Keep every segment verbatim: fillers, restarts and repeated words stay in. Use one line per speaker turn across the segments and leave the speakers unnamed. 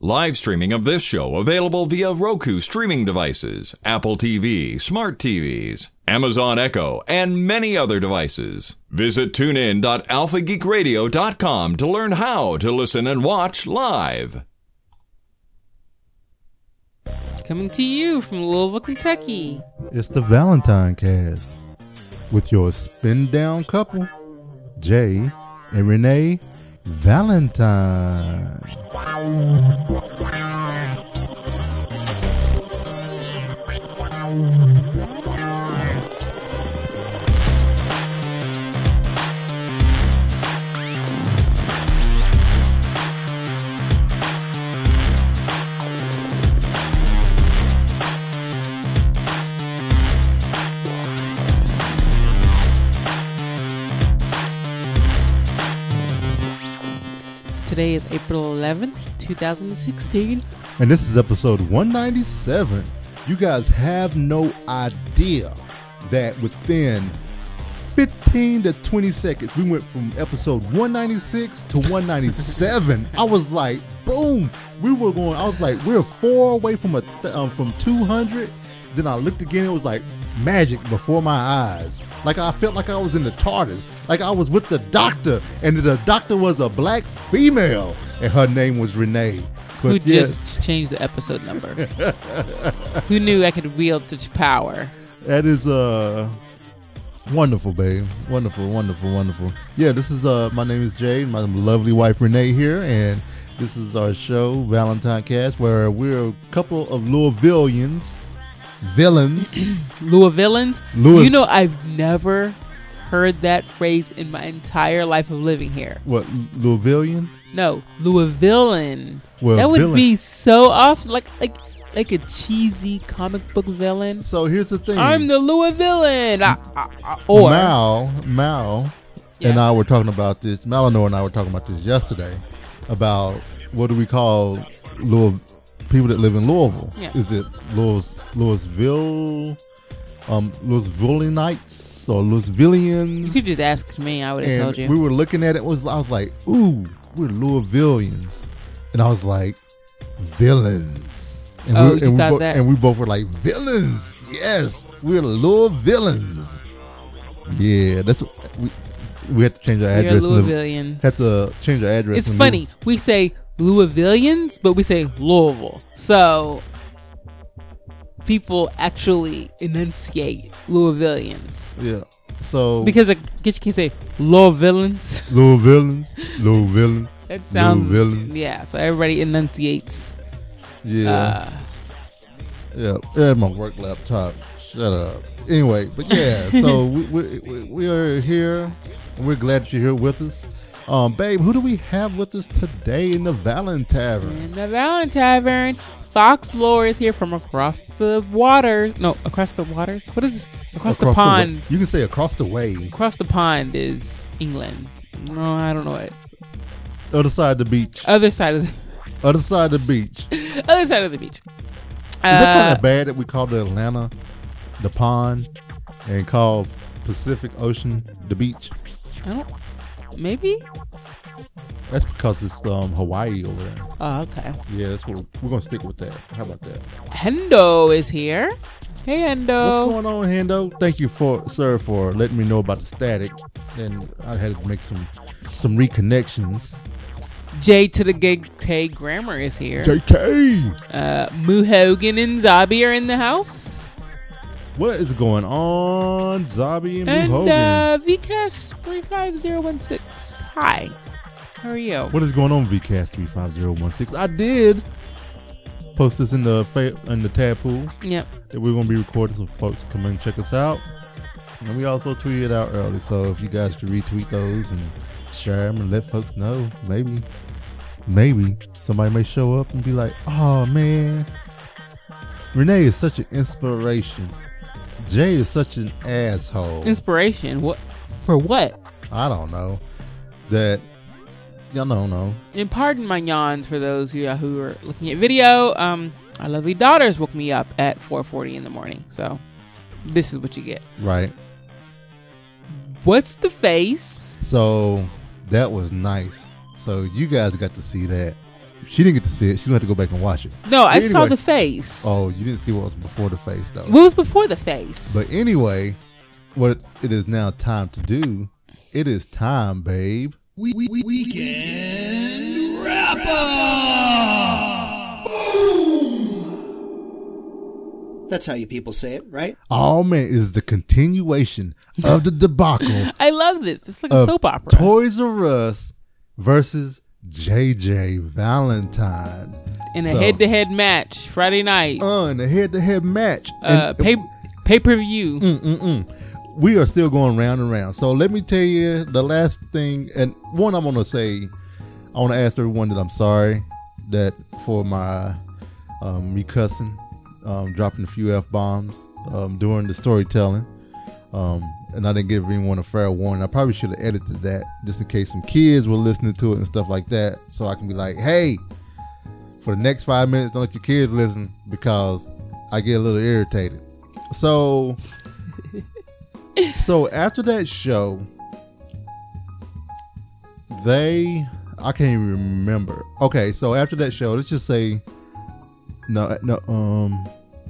Live streaming of this show available via Roku streaming devices, Apple T V, smart T Vs, Amazon Echo, and many other devices. Visit tune in dot alpha geek radio dot com to learn how to listen and watch live.
Coming to you from Louisville, Kentucky.
It's the Valentine Cast with your spin down couple, Jay and Renee Valentine.
Today is April eleventh, twenty sixteen.
And this is episode one ninety-seven. You guys have no idea that within fifteen to twenty seconds, we went from episode one ninety-six to one ninety-seven. I was like, boom. We were going, I was like, we're four away from a th- um, from two hundred. Then I looked again, it was like magic before my eyes. Like I felt like I was in the TARDIS. Like I was with the doctor, and the doctor was a black female, and her name was Renee. But
Who
yes,
just changed the episode number. Who knew I could wield such power?
that is uh wonderful, babe. Wonderful, wonderful, wonderful. Yeah, this is uh my name is Jay, my lovely wife Renee here, and this is our show, Valentine Cast, where we're a couple of Louisvillians, villains.
Louisvillans?
Louis-
You know, I've never heard that phrase in my entire life of living here.
What, Louisvillian?
No, Louisvillian.
Well,
that would
villain.
be so awesome. Like like like a cheesy comic book villain.
So here's the thing.
I'm the Louisvillian. Ah, ah, ah, or
Mal, Mal
Yeah.
and I were talking about this. Malinor and I were talking about this yesterday about what do we call Louis, people that live in Louisville?
Yeah.
Is it Louis, Louisville, um, Louisvillianites or Louisvillians?
you could just ask me. I would have
And
told you.
we were looking at it. Was I was like, ooh, we're Louisvillians, and I was like, villains. And
Oh,
we,
you
and
thought
we bo-
that?
And we both were like, villains. Yes, we're Louisvillians. Yeah, that's what we we had to change our
We're
address. in the-
Louisvillians.
Had to change our address.
It's
in the-
funny. We say Louisvillians, but we say Louisville. So people actually enunciate Louisvillians.
Yeah. So
Because I guess you can say Louisvillans.
Louisvillians, Louisvillians.
That sounds.
Louisvillans.
Yeah, so everybody enunciates.
Yeah.
Uh,
Yeah, yeah, my work laptop. Shut up. Anyway, but yeah, so we, we we we are here, and we're glad that you're here with us. Um, babe, who do we have with us today in the Valentine Tavern?
in the Valentine Tavern, Fox Lore is here from across the waters. No, across the waters? What is this? Across, the
wa-
pond.
you can say across the way.
across the pond is England. No, I don't know it.
Other side of the beach.
Other side of the
Other side of the beach. Is
other side of the beach.
that kind
Uh,
of bad that we call the Atlanta the pond and call Pacific Ocean the beach?
I don't. Maybe.
That's because it's um Hawaii over there.
Oh, okay.
Yeah, that's what we're gonna stick with that. How about that?
Hendo is here. Hey, Hendo.
What's going on, Hendo? Thank you for, sir, for letting me know about the static. And I had to make some some reconnections.
J to the gay K Grammar is here.
J K,
Uh, Muhogan and Zabi are in the house.
what is going on, Zabi and,
And
Hogan?
uh, Vcash three five zero one six. Hi. How are you?
What is going on, V C A S three five zero one six? I did post this in the fa- in the tab pool
Yep.
that we're gonna be recording, so folks come and check us out. And we also tweeted out early, so if you guys could retweet those and share them and let folks know, maybe, maybe somebody may show up and be like, "Oh man, Renee is such an inspiration. Jay is such an asshole."
Inspiration. What? For what?
I don't know. That y'all don't know.
And pardon my yawns for those who, uh, who are looking at video. Um, our lovely daughters woke me up at four forty in the morning. So this is what you get.
Right.
What's the face?
So that was nice. So you guys got to see that. she didn't get to see it. She's gonna have to go back and watch it.
No, I
But
saw
anyway-
the face.
Oh, you didn't see what was before the face though.
What was before the face?
But anyway, what it is now time to do? It is time, babe.
We, we, we, weekend wrap up. That's how you people say it, right?
Oh man, it is the continuation of the debacle
I love this. It's like a
of
soap opera.
Toys R Us versus J J Valentine
In a
So,
head-to-head match Friday night.
Uh, in a head-to-head match.
Uh,
And-
pay pay per view.
Mm-mm-mm. We are still going round and round. So let me tell you the last thing, and one I'm gonna say, I want to ask everyone that I'm sorry that for my um, me cussing, um, dropping a few f bombs um, during the storytelling, um, and I didn't give anyone a fair warning. I probably should have edited that just in case some kids were listening to it and stuff like that, so I can be like, hey, for the next five minutes, don't let your kids listen because I get a little irritated. So. So after that show, they, I can't even remember. Okay, so after that show, let's just say, no, no, um,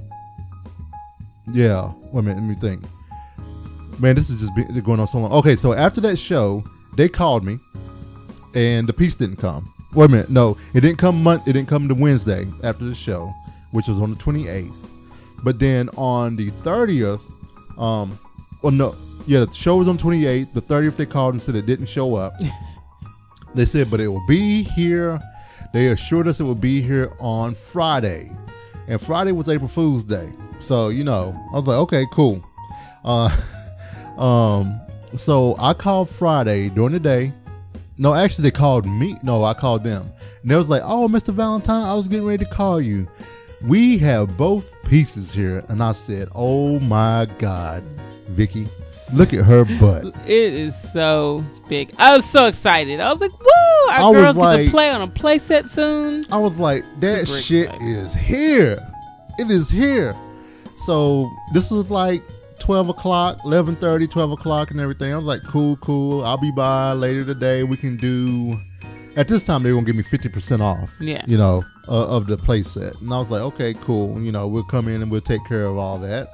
yeah. Wait a minute, let me think. Man, this is just be, going on so long. Okay, so after that show, they called me, and the piece didn't come. Wait a minute, no, it didn't come. Mon- it didn't come to Wednesday after the show, which was on the twenty-eighth. But then on the thirtieth, um. Well, no, yeah, the show was on twenty-eighth. The thirtieth, they called and said it didn't show up. They said, but it will be here. They assured us it would be here on Friday. And Friday was April Fool's Day. So, you know, I was like, okay, cool. Uh, um, so I called Friday during the day. No, actually, they called me. No, I called them. And they was like, oh, Mister Valentine, I was getting ready to call you. We have both pieces here. And I said, oh, my God. Vicky, look at her butt.
It is so big. I was so excited. I was like, woo! Our
I was
girls get
like-
to play on a play set soon.
I was like, that
Super
shit
excited.
is here. It is here. So this was like twelve o'clock, eleven thirty, twelve o'clock and everything. I was like, cool, cool. I'll be by later today. We can do, at this time, they were going to give me fifty percent off,
Yeah.
you know, uh, of the play set. And I was like, okay, cool. You know, we'll come in and we'll take care of all that.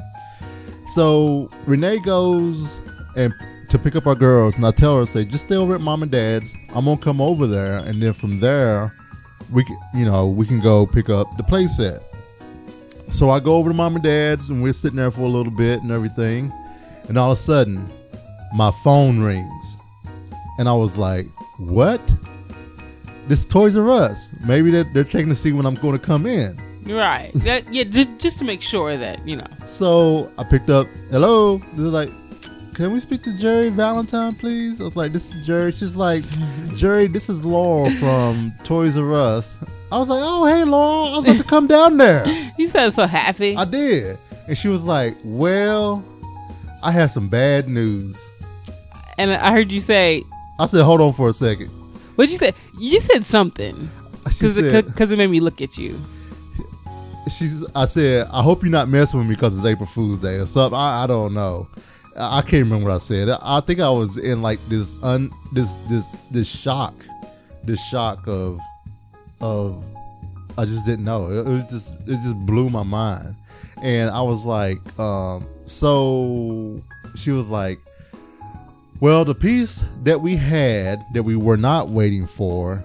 So Renee goes and to pick up our girls, and I tell her, say, just stay over at mom and dad's. I'm gonna come over there, and then from there, we can, you know, we can go pick up the play set. So I go over to mom and dad's, and we're sitting there for a little bit and everything, and all of a sudden, my phone rings, and I was like, what? This Toys R Us. Maybe they're, they're checking to see when I'm going to come in.
Right. That, yeah, just, just to make sure that, you know.
So I picked up, hello. They're like, can we speak to Jerry Valentine, please? I was like, this is Jerry. She's like, Jerry, this is Laurel from Toys R Us. I was like, oh, hey, Laurel. I was about to come down there.
You sound so happy.
I did. And she was like, well, I have some bad news.
And I heard you say,
I said, hold on for a second.
what'd you say? You said something.
She
Because
said,
it, it made me look at you.
she's, I said, I hope you're not messing with me because it's April Fool's Day or something. I, I don't know. I, I can't remember what I said. I, I think I was in like this un this this this shock, this shock of of I just didn't know. It, it was just it just blew my mind, and I was like, um, so she was like, well, the piece that we had that we were not waiting for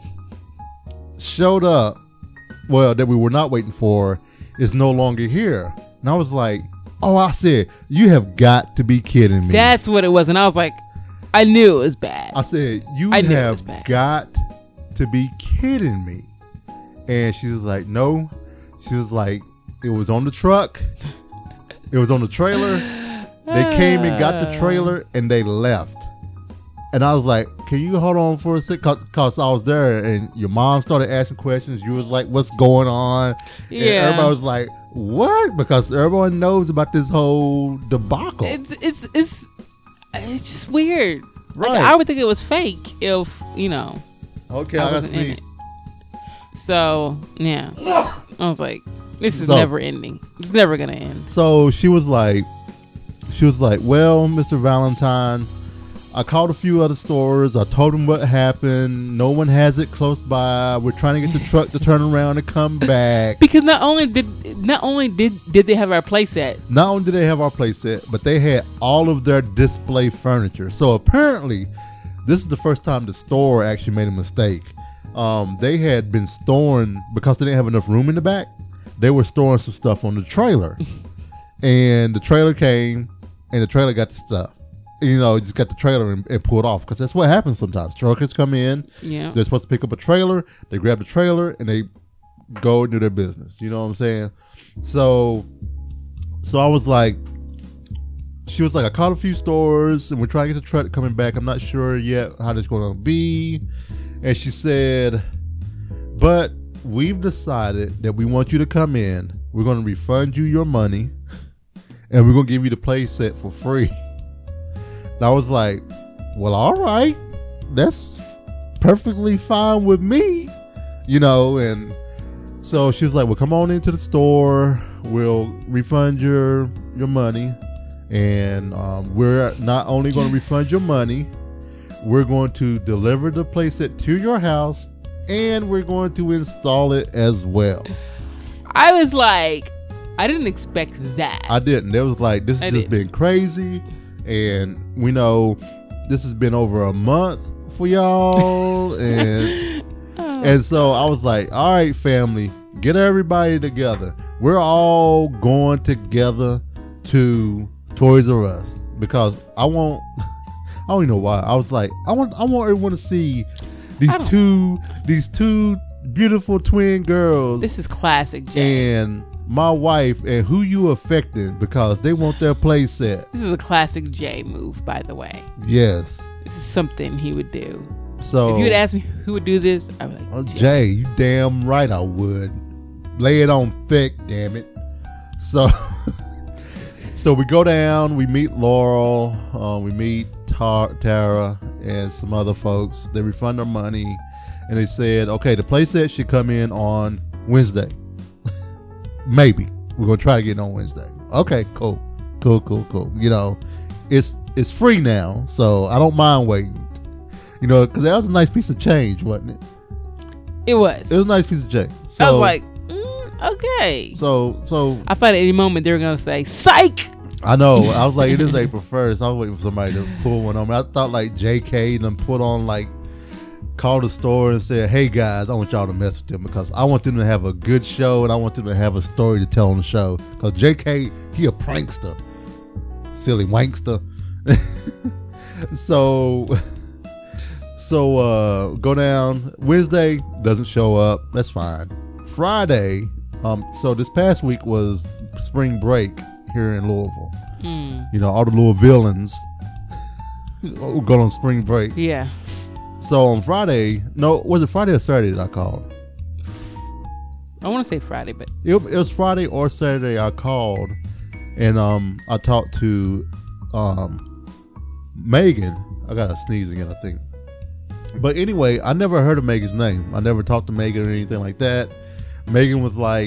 showed up. Well, that we were not waiting for is no longer here. And I was like, oh, I said, you have got to be kidding me.
That's what it was. And I was like, I knew it was bad.
I said, you
I knew it was
have
bad.
got to be kidding me. And she was like, no. She was like, it was on the truck. It was on the trailer. They came and got the trailer and they left. And I was like, can you hold on for a sec? Cause, Cause I was there and your mom started asking questions. You was like, what's going on?
Yeah.
And everybody was like, what? Because everyone knows about this whole debacle.
It's it's it's it's just weird. Like,
Right.
I would think it was fake if, you know,
Okay,
I
I got
wasn't in
sneeze.
it. So, yeah. I was like, this is
So-
never ending. It's never going to end.
So she was like, she was like, well, Mister Valentine, I called a few other stores. I told them what happened. No one has it close by. We're trying to get the truck to turn around and come back.
Because not only did not only did did they have our playset,
Not only did they have our playset, but they had all of their display furniture. So apparently, this is the first time the store actually made a mistake. Um, they had been storing, because they didn't have enough room in the back, they were storing some stuff on the trailer. And the trailer came, and the trailer got the stuff. You know, just got the trailer and, and pulled off, because that's what happens sometimes. Truckers come in,
yeah,
they're supposed to pick up a trailer, they grab the trailer, and they go and do their business. You know what I'm saying? So, so I was like, she was like, I called a few stores, and we're trying to get the truck coming back. I'm not sure yet how this going to be. And she said, but we've decided that we want you to come in. We're going to refund you your money, and we're going to give you the play set for free. And I was like, well, all right, that's perfectly fine with me, you know. And so she was like, well, come on into the store. We'll refund your your money. And um, we're not only going to refund your money, we're going to deliver the playset to your house, and we're going to install it as well.
I was like, I didn't expect that.
I didn't. It was like, this
I
has just
didn't.
been crazy. And we know this has been over a month for y'all. and
Oh.
and so I was like, all right, family, get everybody together. We're all going together to Toys R Us, because I want, I don't even know why. I was like, I want I want everyone to see these
I don't-
two these two beautiful twin girls.
This is classic Jay.
And my wife, and who you affecting, because they want their play set.
This is a classic Jay move, by the way.
Yes.
This is something he would do.
So
If you had asked me who would do this, I'd be like,
oh,
Jay.
Jay, you damn right I would. Lay it on thick, damn it. So so we go down, we meet Laurel, uh, we meet Tar- Tara and some other folks. They refund our money, and they said, okay, the playset should come in on Wednesday. Maybe. We're going to try to get it on Wednesday. Okay, cool. Cool, cool, cool. You know, it's it's free now, so I don't mind waiting. You know, because that was a nice piece of change, wasn't it?
It was.
It was a nice piece of change. So,
I was like, mm, okay.
so, so
I thought at any moment they were going to say, psych!
I know. I was like, it is April first. I was waiting for somebody to pull one on me. I thought like J K and them put on like, call the store and said, hey guys, I want y'all to mess with them, because I want them to have a good show, and I want them to have a story to tell on the show. Because J K, he a prankster. Silly wankster. so, so uh, go down. Wednesday, doesn't show up. That's fine. Friday, um, so this past week was spring break here in Louisville.
Mm,
You know, all the Louisvillians go on spring break.
yeah.
So on Friday, no, was it Friday or Saturday that I called?
I want to say Friday, but
It, it was Friday or Saturday I called, and um, I talked to um, Megan. I got to sneeze again, I think. But anyway, I never heard of Megan's name. I never talked to Megan or anything like that. Megan was like,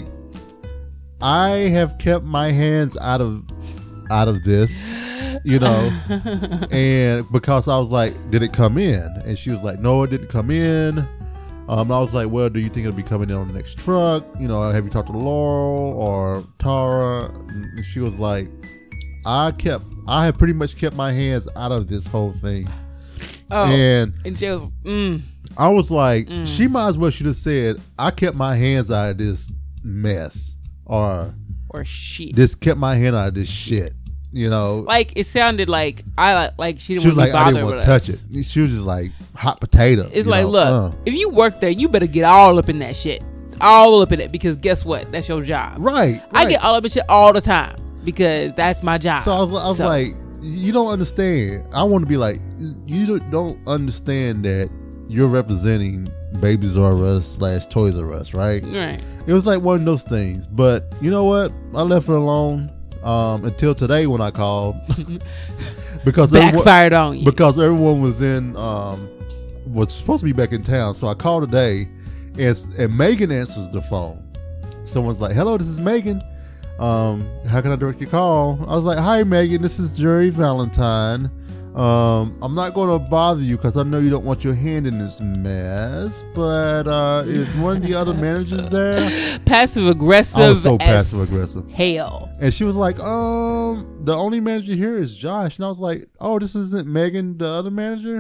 I have kept my hands out of out of this, you know, and because I was like, did it come in? And she was like, no, it didn't come in. Um, and I was like, well, do you think it'll be coming in on the next truck? You know, have you talked to Laurel or Tara? And she was like, I kept, I have pretty much kept my hands out of this whole thing.
oh,
And
and Jay was, mm,
I was like,
Mm.
she might as well should have said, I kept my hands out of this mess, or
or shit.
this kept my hand out of this shit. You know,
Like it sounded like I like, like she didn't
she was
want to
like,
be
I
bothered
didn't
with
want to touch
us.
it. She was just like hot potato.
It's
you
like,
know,
look,
uh.
if you work there, you better get all up in that shit, all up in it, because guess what? That's your job.
right,
I
right.
get all up in shit all the time because that's my job.
So I was, I was
So,
like, you don't understand. I want to be like, you don't- don't understand that you're representing Babies R Us slash Toys R Us, right?
right?
It was like one of those things. But you know what? I left it alone um, until today when I called. because everyone,
Backfired on you.
because everyone was in um, was supposed to be back in town. So I called today, and, and Megan answers the phone. Someone's like, hello, this is Megan. Um, how can I direct your call? I was like, hi, Megan, this is Jerry Valentine. Um, I'm not going to bother you because I know you don't want your hand in this mess. But uh, is one of the other managers there?
Passive aggressive.
I was so
as
passive aggressive.
Hell.
And she was like, um, the only manager here is Josh. And I was like, oh, this isn't Megan, the other manager?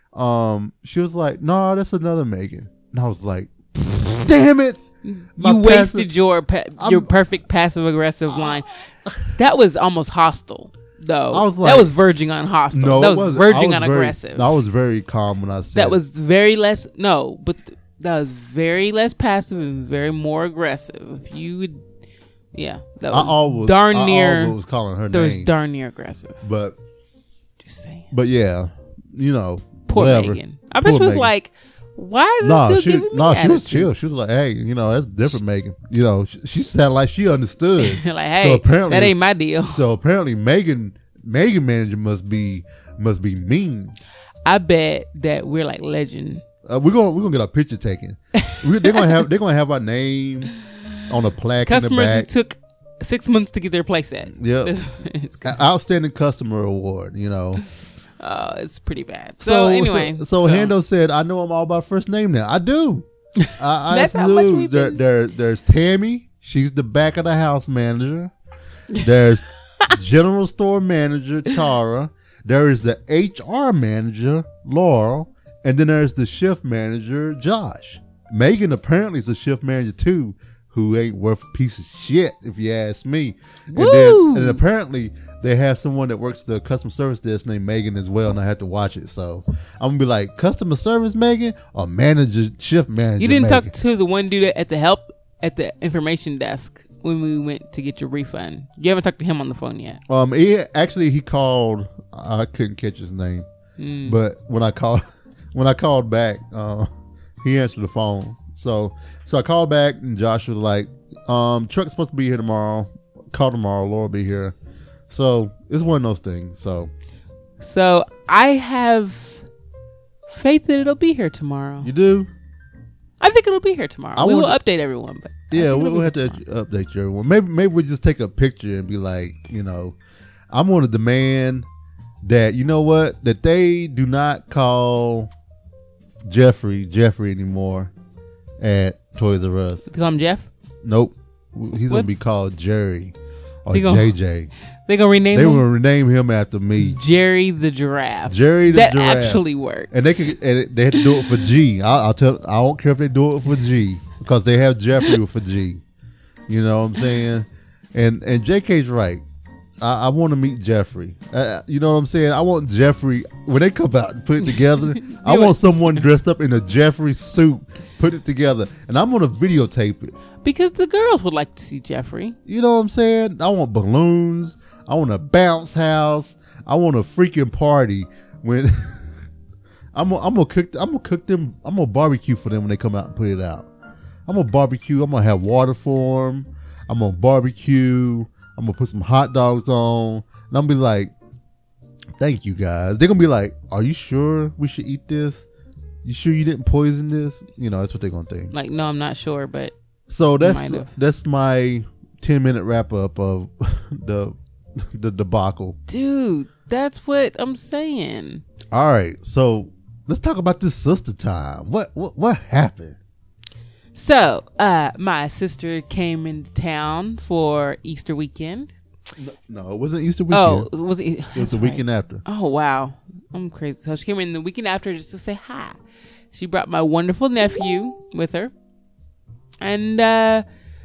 Um, she was like, no, that's another Megan. And I was like, damn it. My
You wasted
passive-
your pa- your perfect passive aggressive line. That was almost hostile, though.
I was
that
like-
was verging on hostile.
No,
that
it
was
wasn't.
verging
I was
on
very-
aggressive.
I was very calm when I said
That was very less. No, but th- that was very less passive and very more aggressive. If you would, yeah, that
I
was
always,
darn
I
near.
always was calling her
That was
name.
darn near aggressive.
But,
Just saying.
but yeah, you know,
Poor
whatever.
Megan. I bet
Poor
she was
Megan.
like, "Why is
No,
this
she,
dude giving me
no, she was
attitude?"
chill. She was like, "Hey, you know, that's different, Megan. You know, she, she sounded like she understood."
like, hey,
So apparently-
that ain't my deal.
So apparently, Megan, Megan manager must be must be mean.
I bet that we're like legend.
Uh, we're gonna we're gonna get our picture taken. we, they're gonna have they're gonna have our name on a plaque in the
Customers who
back.
took six months to get their place at.
Yep.
It's, it's,
A- Outstanding customer award. You know.
uh, it's pretty bad. So, anyway,
so, so Hando said, "I know I'm all about first name now. I do. I, I
That's how much
absolutely.
we've
There,
been-
there, there's Tammy. She's the back of the house manager. There's general store manager Tara. There is the H R manager Laurel, and then there's the shift manager Josh. Megan apparently is a shift manager too, who ain't worth a piece of shit if you ask me. And
Woo!
then, and apparently they have someone that works the customer service desk named Megan as well, and I have to watch it. So I'm gonna be like, customer service Megan or manager shift manager.
you didn't
Megan?
talk to the one dude at the help at the information desk when we went to get your refund. You haven't talked to him on the phone yet.
Um, he actually he called. I couldn't catch his name,
Mm.
but when I called, when I called back, uh, he answered the phone. So, so I called back, and Josh was like, "Um, truck's supposed to be here tomorrow. Call tomorrow. Laura will be here." So it's one of those things. So
So I have faith that it'll be here tomorrow.
you do,
I think it'll be here tomorrow.
I
we will
wonder-
update everyone, but I
yeah.
think
We'll,
it'll
we'll
be
have
here
to
tomorrow.
update you everyone. Maybe, maybe we just take a picture and be like, you know, I'm going to demand that you know what that they do not call Jeffrey Jeffrey anymore at Toys R Us.
Call him Jeff.
Nope. He's
What?
gonna be called Jerry or
They gonna-
J J.
They gonna rename
They
him
will rename him after me,
Jerry the Giraffe.
Jerry the
that
Giraffe.
actually works.
And they can, and they had to do it for G. I, I'll tell. I don't care if they do it for G because they have Jeffrey for G. You know what I'm saying? And and J K's right. I, I want to meet Jeffrey. Uh, you know what I'm saying? I want Jeffrey when they come out and put it together. I want someone dressed up in a Jeffrey suit, put it together, and I'm gonna videotape it.
because the girls would like to see Jeffrey.
You know what I'm saying? I want balloons. I want a bounce house. I want a freaking party when I'm gonna, I'm gonna cook. I'm gonna cook them. I'm gonna barbecue for them when they come out and put it out. I'm gonna barbecue. I'm gonna have water for them. I'm gonna barbecue. I'm gonna put some hot dogs on. And I'm gonna be like, "Thank you guys." They're gonna be like, "Are you sure we should eat this? You sure you didn't poison this?" You know, that's what they're gonna think.
Like, no, I'm not sure, but
So that's
Might have.
that's my ten minute wrap up of the the debacle.
dude, that's what I'm saying.
All right, so let's talk about this sister time. What what what happened?
So, uh, my sister came into town for Easter weekend.
No, it wasn't Easter weekend.
Oh, was it?
it was the weekend after.
Oh wow, I'm crazy. So she came in the weekend after just to say hi. She brought my wonderful nephew with her, and uh,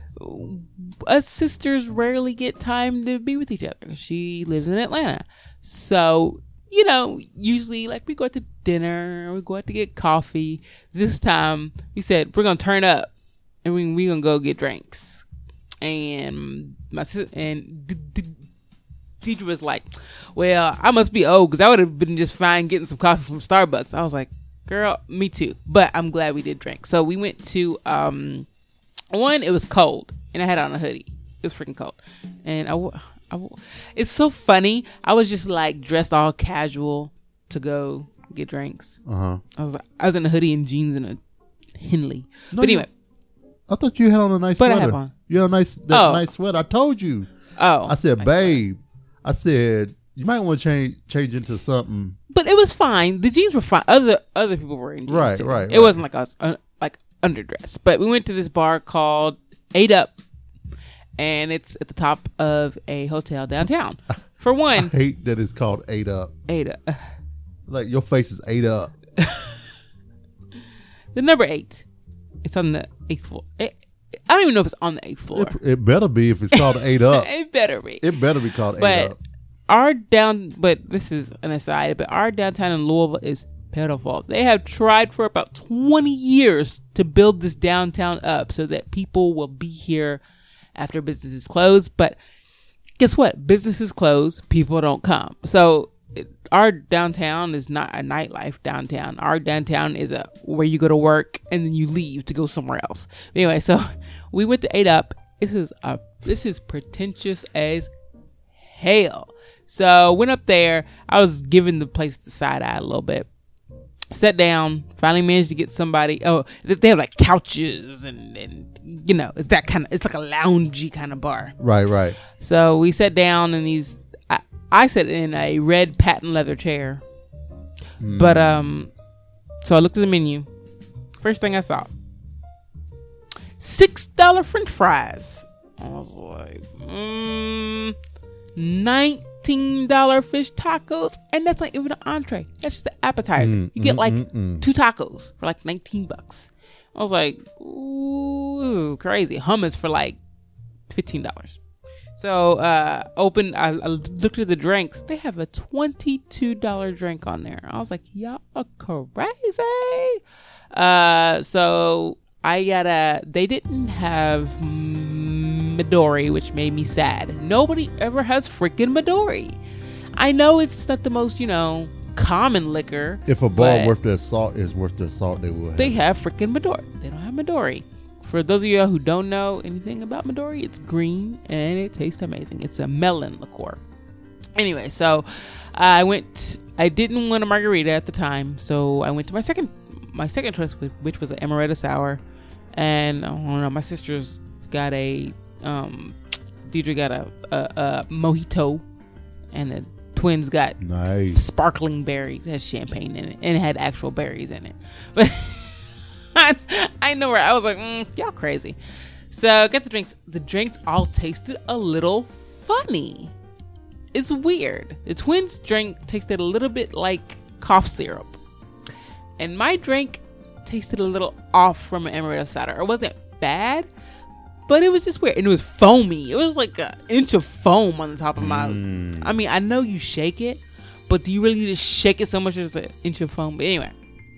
us sisters rarely get time to be with each other. She lives in Atlanta, so you know, usually like we go out to dinner, we go out to get coffee. This time we said we're gonna turn up and we we gonna go get drinks. And my sis and D- D- Deidre was like, "Well, I must be old because I would have been just fine getting some coffee from Starbucks." I was like, "Girl, me too." But I'm glad we did drink. So we went to um, one. It was cold, and I had on a hoodie. It was freaking cold, and I, wo- I wo- it's so funny. I was just like dressed all casual to go get drinks.
Uh huh.
I was like, I was in a hoodie and jeans and a Henley.
No,
but anyway,
I thought you had on a nice
But I
sweater.
have on.
You had a nice that
Oh.
nice sweater. I told you.
oh,
I said,
my
babe. I said, You might want to change change into something.
But it was fine. The jeans were fine. Other other people were in jeans
Right,
too.
right,
It
right.
wasn't like us uh, like underdressed. But we went to this bar called Eight Up, and it's at the top of a hotel downtown. For one,
I hate that it's called Eight Up.
Eight Up.
Like your face is ate up.
The number eight. It's on the eighth floor. It, I don't even know if it's on the eighth floor.
It, it better be if it's called Eight Up.
It better be.
It better be called Eight
But
Up.
our down, but this is an aside, but our downtown in Louisville is pitiful. They have tried for about twenty years to build this downtown up so that people will be here after businesses close. But guess what? Businesses close, people don't come. So it, our downtown is not a nightlife downtown. Our downtown is a where you go to work and then you leave to go somewhere else. Anyway, so we went to Eight Up. This is a this is pretentious as hell. So went up there. I was giving the place the side eye a little bit. Sat down. Finally managed to get somebody. Oh, they have like couches and and you know it's that kind of it's like a loungy kind of bar.
Right, right.
So we sat down in these. I, I sat in a red patent leather chair. Mm. But um, so I looked at the menu. First thing I saw, six dollar French fries. I was like, mm, nineteen dollar fish tacos, and that's not even an entree. That's just the appetizer.
Mm,
you get
mm,
like
mm, mm.
two tacos for like nineteen bucks. I was like, ooh, this is crazy. Hummus for like fifteen dollars. So, uh, open, I, I looked at the drinks. They have a twenty-two dollar drink on there. I was like, y'all are crazy. Uh, so I got a, they didn't have Midori, which made me sad. Nobody ever has freaking Midori. I know it's not the most, you know, common liquor.
If a bar
but
worth their salt is worth their salt, they will have.
They have freaking Midori. They don't have Midori. For those of you who don't know anything about Midori, it's green and it tastes amazing. It's a melon liqueur. Anyway, so I went. I didn't want a margarita at the time, so I went to my second, my second choice, which was an amaretto sour. And I don't know, my sister's got a, um, Deidre got a, a, a mojito, and the twins got
nice
sparkling berries. It had champagne in it, and it had actual berries in it, but. I, I know where I was like, mm, y'all crazy. So get the drinks. The drinks all tasted a little funny. It's weird. The twins' drink tasted a little bit like cough syrup, and my drink tasted a little off from an amaretto cider. It wasn't bad, but it was just weird, and it was foamy. It was like an inch of foam on the top of my. Mm. I mean, I know you shake it, but do you really need to shake it so much as an inch of foam? But anyway,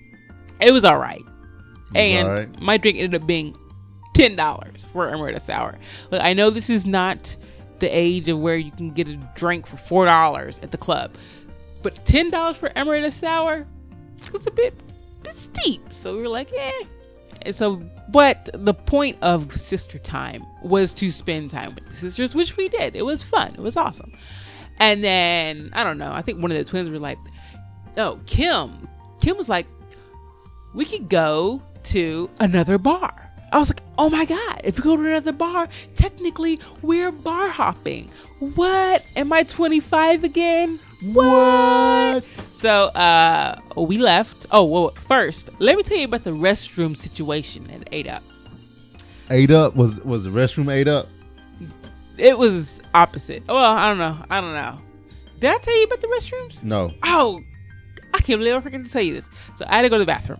it was all right. And right. my drink ended up being ten dollars for amaretto sour. Look, I know this is not the age of where you can get a drink for four dollars at the club, but ten dollars for amaretto sour was a bit, bit steep. So we were like, eh. And so, but the point of sister time was to spend time with the sisters, which we did. It was fun. It was awesome. And then, I don't know, I think one of the twins were like, no, Kim. Kim was like, we could go to another bar. I was like, oh my God, if we go to another bar, technically we're bar hopping. What? Am I twenty-five again? What? So uh, we left. Oh, well, first, let me tell you about the restroom situation at Eight Up.
Eight Up? Was was the restroom Eight Up?
It was opposite. Well, I don't know. I don't know. Did I tell you about the restrooms?
No.
Oh, I can't believe I forgot to tell you this. So I had to go to the bathroom.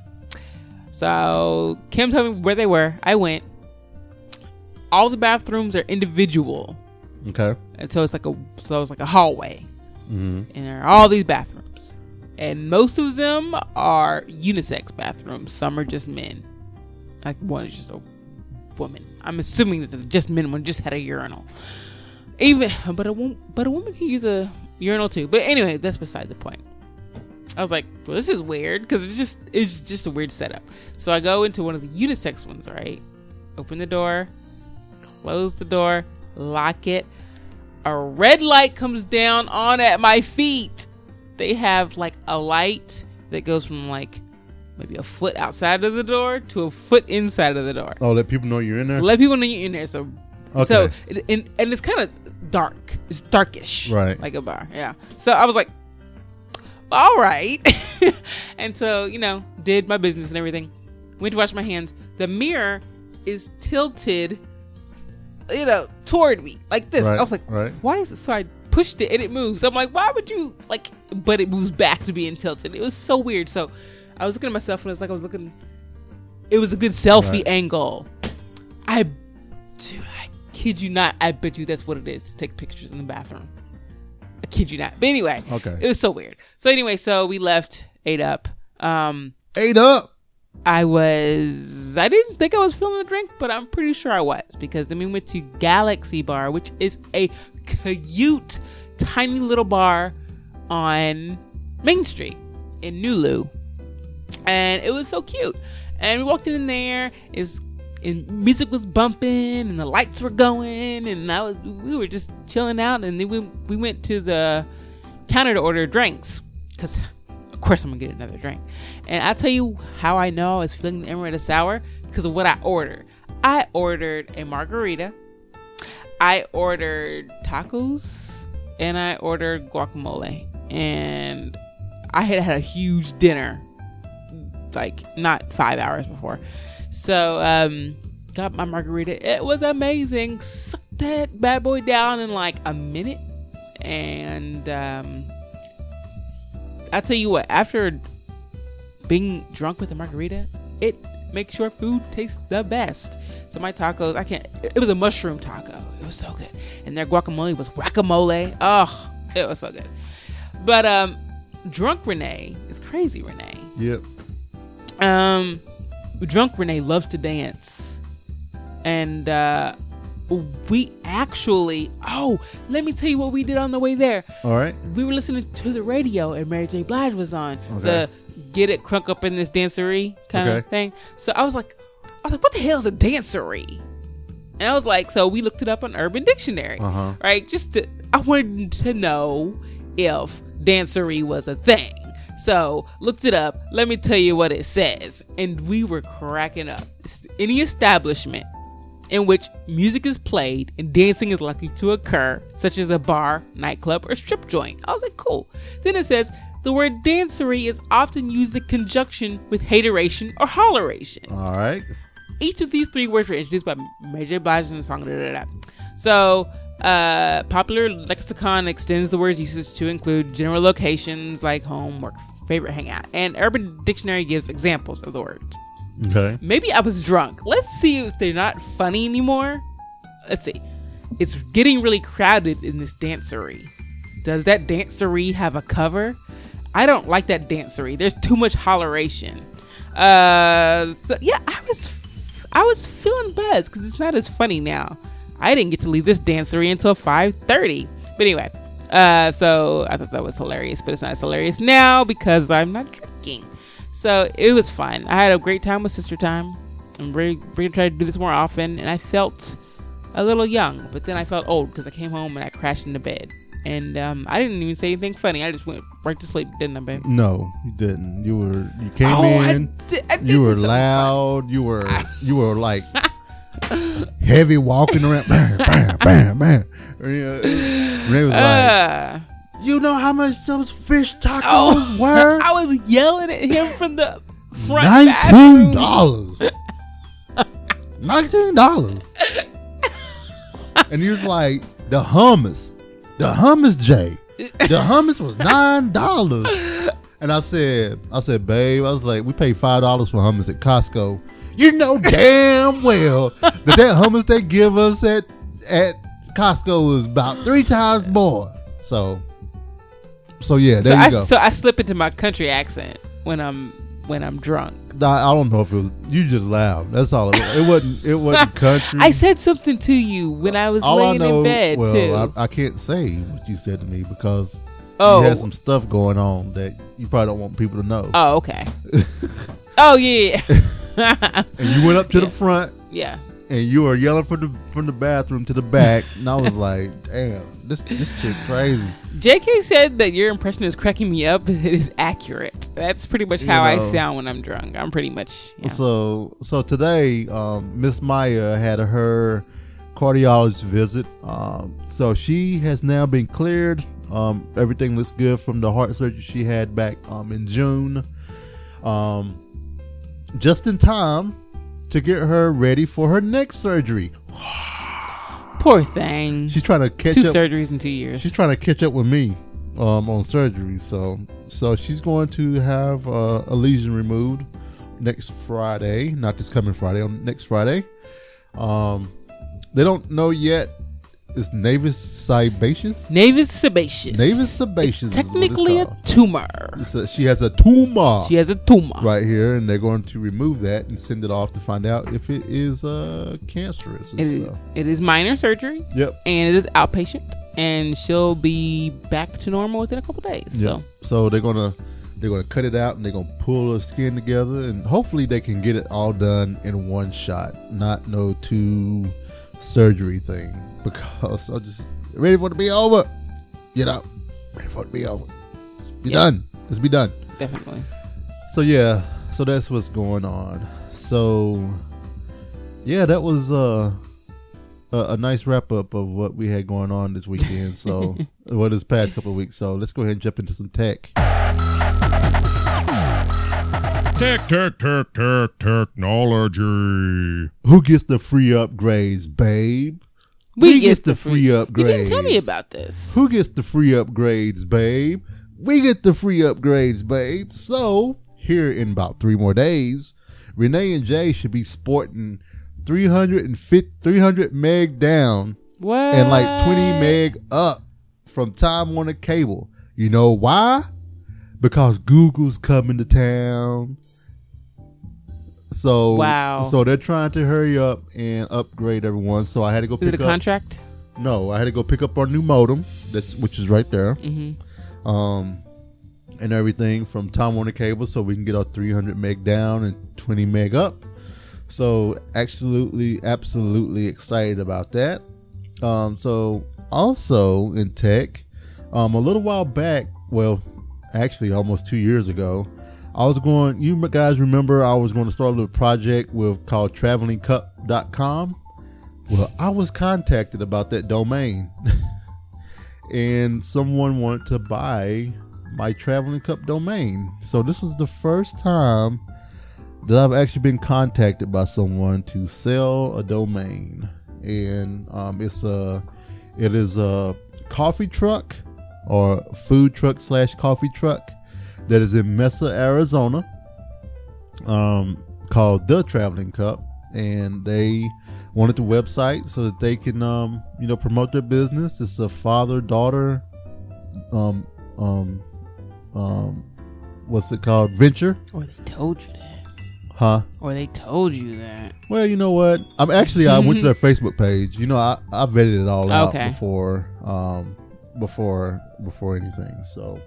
So Kim told me where they were. I went. All the bathrooms are individual.
Okay.
And so it's like a so it's like a hallway.
Mm-hmm.
And there are all these bathrooms. And most of them are unisex bathrooms. Some are just men. Like one is just a woman. I'm assuming that the just men one just had a urinal. Even but a woman but a woman can use a urinal too. But anyway, that's beside the point. I was like, well, this is weird because it's just it's just a weird setup. So I go into one of the unisex ones, right? Open the door, close the door, lock it. A red light comes down on at my feet. They have like a light that goes from like maybe a foot outside of the door to a foot inside of the door.
Oh, let people know you're in there?
Let people know you're in there. So
Okay.
So, it, and, and it's kind of dark. It's darkish.
Right.
Like a bar. Yeah. So I was like, all right. And so, you know, did my business and everything. Went to wash my hands. The mirror is tilted, you know, toward me like this.
Right,
I was like,
right.
why is it? So I pushed it and it moves. I'm like, why would you like, but it moves back to being tilted. It was so weird. So I was looking at myself and it was like, I was looking, it was a good selfie
Right.
angle. I, dude, I kid you not. I bet you that's what it is to take pictures in the bathroom. I kid you not. But anyway,
Okay.
it was so weird. So anyway, so we left, ate up. Um,
Ate up.
I was, I didn't think I was feeling the drink, but I'm pretty sure I was, because then we went to Galaxy Bar, which is a cute, tiny little bar on Main Street in Nulu. And it was so cute. And we walked in there, it's, and music was bumping, and the lights were going, and I was, we were just chilling out, and then we, we went to the counter to order drinks, because of course I'm gonna get another drink. And I'll tell you how I know I was feeling the amaretto sour, because of what I ordered. I ordered a margarita, I ordered tacos, and I ordered guacamole. And I had had a huge dinner, like not five hours before. So, um, got my margarita. It was amazing. Sucked that bad boy down in like a minute. And, um, I tell you what, after being drunk with a margarita, it makes your food taste the best. So my tacos, I can't, it was a mushroom taco. It was so good. And their guacamole was guacamole. Oh, it was so good. But, um, drunk Renee is crazy Renee.
Yep.
Um, drunk Renee loves to dance. And, uh, we actually, oh, let me tell you what we did on the way there.
All right.
We were listening to the radio and Mary J. Blige was on.
Okay.
The get it crunk up in this dancery kind
Okay.
of thing. So I was like, I was like, what the hell is a dancery? And I was like, so we looked it up on Urban Dictionary,
Uh-huh.
right? Just to, I wanted to know if dancery was a thing. So looked it up. Let me tell you what it says. And we were cracking up. This is any establishment in which music is played and dancing is likely to occur, such as a bar, nightclub, or strip joint. I was like, cool. Then it says, the word dancery is often used in conjunction with hateration or holleration.
All right.
Each of these three words were introduced by Mary J. Blige in the song. Da, da, da. So, uh, popular lexicon extends the word's usage to include general locations like home, work, favorite hangout. And Urban Dictionary gives examples of the word.
Okay.
Maybe I was drunk. Let's see if they're not funny anymore. Let's see. It's getting really crowded in this dancery. Does that dancery have a cover? I don't like that dancery. There's too much holleration. Uh, so yeah, I was, I was feeling buzzed because it's not as funny now. I didn't get to leave this dancery until five thirty. But anyway, uh, so I thought that was hilarious, but it's not as hilarious now because I'm not drinking. So it was fun. I had a great time with Sister Time. I'm really, really trying to do this more often. And I felt a little young, but then I felt old because I came home and I crashed into bed. And um, I didn't even say anything funny. I just went right to sleep, didn't I, babe?
No, you didn't. You were. You came
Oh, I
in.
did- I did
you
say
were
something
loud. You were. You were like heavy walking around. Bam, bam, bam, bam. Renee was like,
Uh,
"You know how much those fish tacos
oh,
were?
I was yelling at him from the front
Nineteen
bathroom.
dollars. Nineteen dollars." And he was like, "The hummus, the hummus, Jay, the hummus was nine dollars." And I said, "I said, babe, I was like, we paid five dollars for hummus at Costco. You know damn well that that hummus they give us at at Costco is about three times more." So, so yeah, there
so
you
I,
go.
So I slip into my country accent when I'm when I'm drunk.
I, I don't know if it was you just loud. That's all. It was. It wasn't. It wasn't country.
I said something to you when I was
all I
laying
know,
in bed
well,
too.
I, I can't say what you said to me because
Oh.
you had some stuff going on that you probably don't want people to know.
Oh, okay. Oh yeah,
And you went up to
Yeah.
the front
yeah.
and you were yelling from the from the bathroom to the back, and I was like, "Damn, this this chick crazy."
J K said that your impression is cracking me up. It is accurate. That's pretty much how
You
I
know.
sound when I'm drunk. I'm pretty much. Yeah.
So so today, um, Miss Maya had her cardiologist visit. Um, so she has now been cleared. Um, everything looks good from the heart surgery she had back um, in June. Um, just in time to get her ready for her next surgery.
Poor thing.
She's trying to catch
two
up.
surgeries in two years.
She's trying to catch up with me um, on surgery. So, so she's going to have uh, a lesion removed next Friday. Not this coming Friday. On next Friday. Um, they don't know yet. It's Navis sebaceous.
Navis sebaceous.
Navis sebaceous.
It's technically a tumor.
It's a, she has a tumor.
She has a tumor
right here, and they're going to remove that and send it off to find out if it is uh, cancerous.
It is,
stuff.
it is minor surgery.
Yep.
And it is outpatient, and she'll be back to normal within a couple days.
Yep.
So,
so they're gonna they're gonna cut it out, and they're gonna pull her skin together, and hopefully they can get it all done in one shot, not no two surgery thing. Because I'm just ready for it to be over. You know, ready for it to be over. Be
yep.
done. Let's be done.
Definitely.
So yeah, so that's what's going on. So yeah, that was uh, a, a nice wrap up of what we had going on this weekend. So well, this past couple of weeks. So let's go ahead and jump into some tech.
Tech, tech, tech, tech, technology.
Who gets the free upgrades, babe?
We,
we
get,
get the free, free upgrades.
You didn't tell me about this.
Who gets the free upgrades, babe? We get the free upgrades, babe. So, here in about three more days, Renee and Jay should be sporting three hundred fifty, three hundred meg down
what?
and like twenty meg up from Time Warner Cable. You know why? Because Google's coming to town. So
wow.
So they're trying to hurry up and upgrade everyone. So I had to go pick up.
Is it a contract?
No, I had to go pick up our new modem, that's which is right there,
mm-hmm.
um, and everything from Time Warner Cable, so we can get our three hundred meg down and twenty meg up. So absolutely, absolutely excited about that. Um, so also in tech, um, a little while back, well, actually almost two years ago. I was going, you guys remember I was going to start a little project with called traveling cup dot com. Well, I was contacted about that domain and someone wanted to buy my Traveling Cup domain. So this was the first time that I've actually been contacted by someone to sell a domain. And um, it's a, it is a coffee truck or food truck slash coffee truck that is in Mesa, Arizona, um, called The Traveling Cup, and they wanted the website so that they can, um, you know, promote their business. It's a father-daughter, um, um, um, what's it called, venture?
Or they told you that.
Huh?
Or they told you that.
Well, you know what? I'm actually, I went to their Facebook page. You know, I, I vetted it all out
okay.
before, um, before, before anything. So,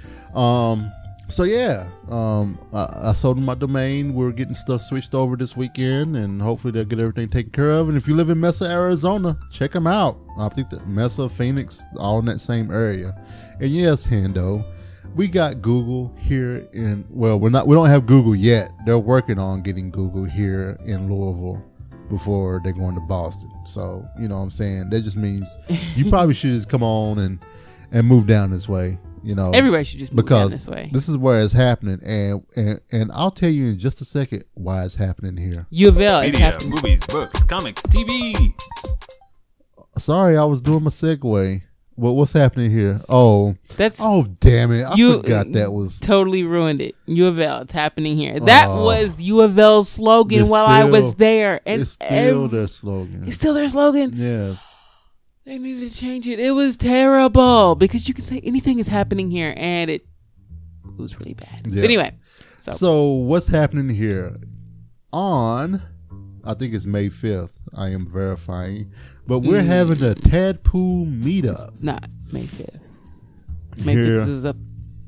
um, so yeah, um, I, I sold them my domain. We're getting stuff switched over this weekend, and hopefully they'll get everything taken care of. And if you live in Mesa, Arizona, check them out. I think that Mesa, Phoenix, all in that same area. And yes, Hando, we got Google here in, well, we're not, we don't have Google yet. They're working on getting Google here in Louisville before they're going to Boston. So, you know what I'm saying? That just means you probably should just come on and, and move down this way. You know,
everybody should just move
because
down this way.
This is where it's happening, and, and and I'll tell you in just a second why it's happening here.
U of L, it's
Media,
happening.
movies, books, comics, T V.
Sorry, I was doing my segue. What what's happening here? Oh,
that's
oh damn it! I
you
forgot that was
totally ruined it. U of L, it's happening here. That
Oh.
was U of L's slogan
It's
while I
still-
was there, and
it's still
ev-
their slogan.
it's still their slogan.
Yes.
They needed to change it. It was terrible because you can say anything is happening here, and it, it was really bad.
Yeah.
But anyway, so,
So what's happening here? On, I think it's May fifth. I am verifying, but we're
Mm.
having a Tadpool meetup.
not May fifth. May
Here.
fifth is a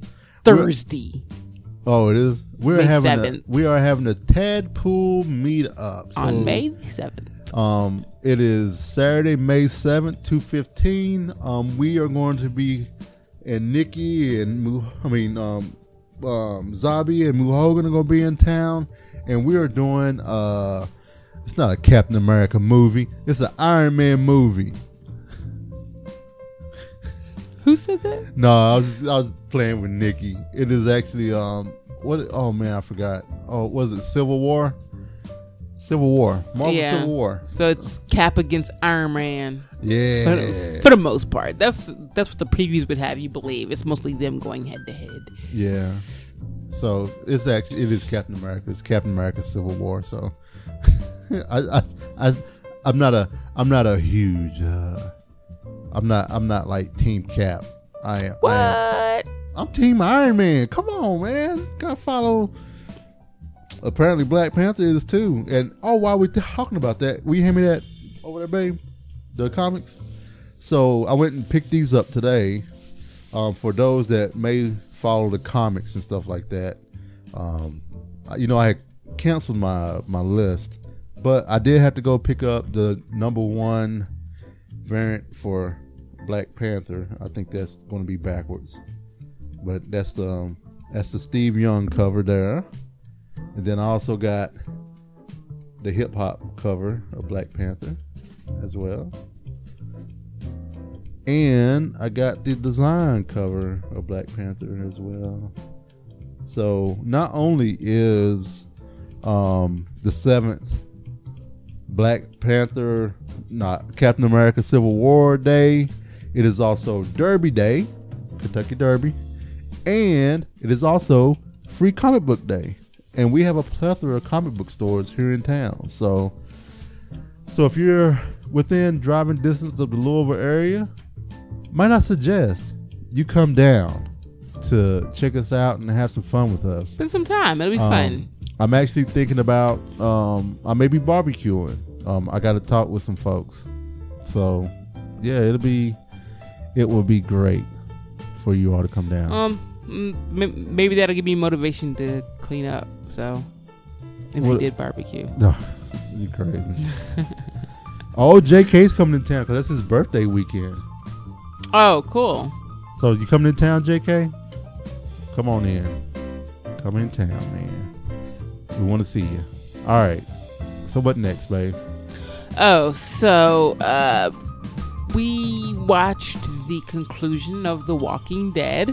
Thursday
Oh, it is. We're
May
having a,
seventh.
we are having a Tadpool meetup So,
on May seventh.
Um, it is Saturday, May seventh, two fifteen. Um, we are going to be, and Nikki and Mu, I mean, um, um, Zabi and Muhogan are going to be in town, and we are doing uh It's not a Captain America movie. It's an Iron Man movie.
Who said that?
No, I was just, I was playing with Nikki. It is actually um what? Oh man, I forgot. Oh, was it Civil War? Civil War, Marvel
Yeah.
Civil War.
So it's Cap against Iron Man.
Yeah,
For, for the most part, that's that's what the previews would have you believe. It's mostly them going head to head.
yeah. So it's actually it is Captain America. It's Captain America Civil War. So I, I I I'm not a I'm not a huge. Uh, I'm not I'm not like Team Cap. I am.
What?
I am, I'm Team Iron Man. Come on, man. Gotta follow. Apparently, Black Panther is too. And oh, while we're talking about that, will you hand me that over there, babe? The comics. So I went and picked these up today. Um, for those that may follow the comics and stuff like that, um, you know, I had canceled my my list, but I did have to go pick up the number one variant for Black Panther. I think that's going to be backwards, but that's the um, that's the Steve Young cover there. And then I also got the hip hop cover of Black Panther as well. And I got the design cover of Black Panther as well. So not only is um, the seventh Black Panther, not Captain America Civil War Day, it is also Derby Day, Kentucky Derby, and it is also Free Comic Book Day. And we have a plethora of comic book stores here in town. So, so if you're within driving distance of the Louisville area, might I suggest you come down to check us out and have some fun with us.
Spend some time. It'll be
Um,
fun.
I'm actually thinking about um, I may be barbecuing. Um, I got to talk with some folks. So, yeah, it'll be it will be great for you all to come down.
Um, mm, m- maybe that'll give me motivation to clean up. So, if we
What-
did barbecue,
No, you crazy. Oh, J K's coming to town because that's his birthday weekend.
oh, cool.
So you coming in town, J K? Come on in. Come in town, man. We want to see you. All right. So what next, babe?
Oh, so uh, we watched the conclusion of The Walking Dead.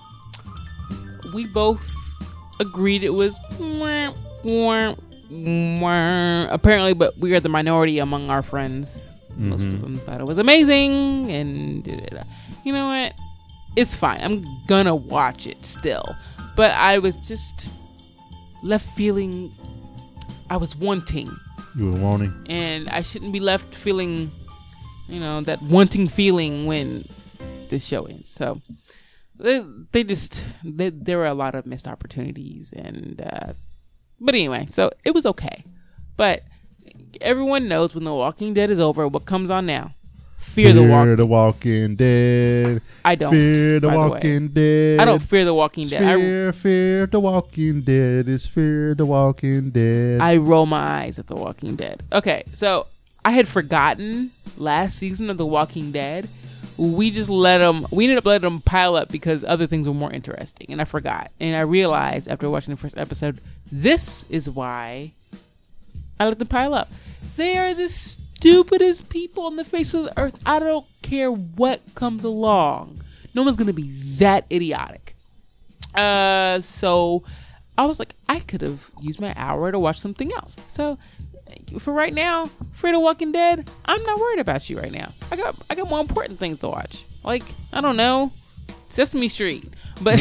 We both agreed it was mwah, mwah, mwah. Apparently, but we are the minority among our friends. Most of them thought it was amazing, and da-da-da. You know what? It's fine. I'm gonna watch it still, but I was just left feeling I was wanting.
You were wanting?
And I shouldn't be left feeling, you know, that wanting feeling when the show ends. So they, they just, they, there were a lot of missed opportunities. And, uh, but anyway, so it was okay. But everyone knows when The Walking Dead is over, what comes on now? Fear, the, walk-
the Walking Dead.
I don't.
Fear the
by the way.
Walking Dead.
I don't fear The Walking Dead. I,
Fear, fear the Walking Dead. It's Fear the Walking Dead.
I roll my eyes at The Walking Dead. Okay, so I had forgotten last season of The Walking Dead. We just let them, we ended up letting them pile up because other things were more interesting. And I forgot. And I realized after watching the first episode, this is why I let them pile up. They are the stupidest people on the face of the earth. I don't care what comes along. No one's going to be that idiotic. Uh, so I was like, I could have used my hour to watch something else. So for right now, Fear the Walking Dead, I'm not worried about you right now. I got I got more important things to watch. Like, I don't know, Sesame Street. But